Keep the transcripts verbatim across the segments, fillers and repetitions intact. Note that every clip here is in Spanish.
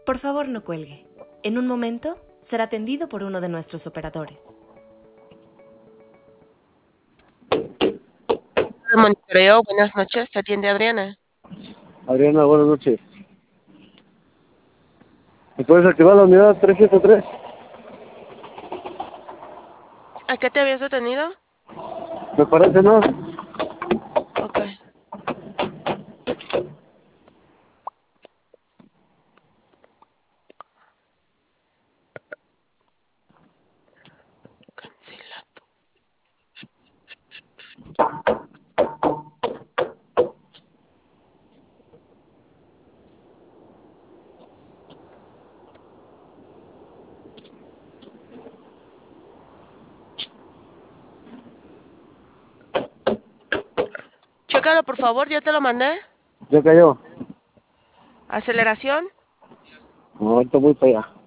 Por favor, no cuelgue. En un momento será atendido por uno de nuestros operadores. Monitoreo, buenas noches, te atiende Adriana. Adriana, buenas noches. ¿Me puedes activar la unidad trescientos setenta y tres? ¿A qué te habías detenido? Me parece, ¿no? Ok. Cancelado. Chécalo, por favor, ya te lo mandé. Ya cayó. Aceleración. No, ahorita voy para allá.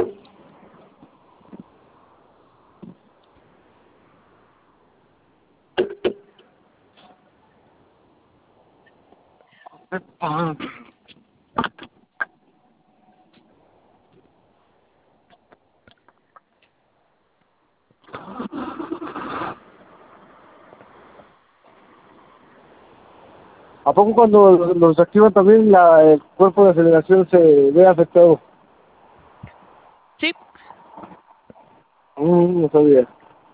¿A poco cuando los activan también la, el cuerpo de aceleración se ve afectado? Sí. Mm, no sabía.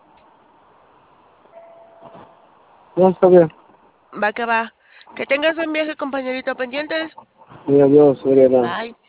No, está bien. Va que va. Que tengas buen viaje, compañerito. Pendientes. Sí, adiós, Adriana. Bye.